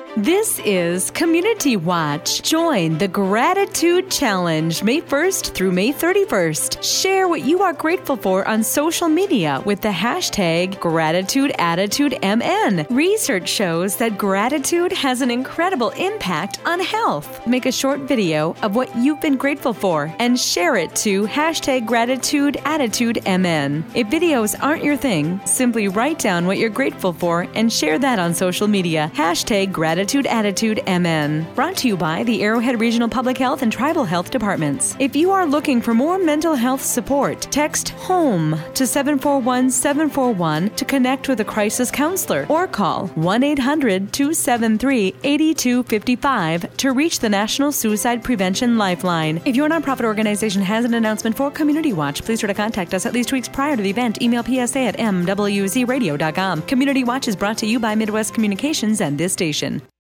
This is Community Watch. Join the Gratitude Challenge May 1st through May 31st. Share what you are grateful for on social media with the hashtag GratitudeAttitudeMN. Research shows that gratitude has an incredible impact on health. Make a short video of what you've been grateful for and share it to hashtag GratitudeAttitudeMN. If videos aren't your thing, simply write down what you're grateful for and share that on social media. Hashtag GratitudeAttitudeMN. Brought to you by the Arrowhead Regional Public Health and Tribal Health Departments. If you are looking for more mental health support, text HOME to 741-741 to connect with a crisis counselor or call 1-800-273-8255 to reach the National Suicide Prevention Lifeline. If your nonprofit organization has an announcement for Community Watch, please try to contact us at least 2 weeks prior to the event. Email psa@mwzradio.com. Community Watch is brought to you by Midwest Communications and this station.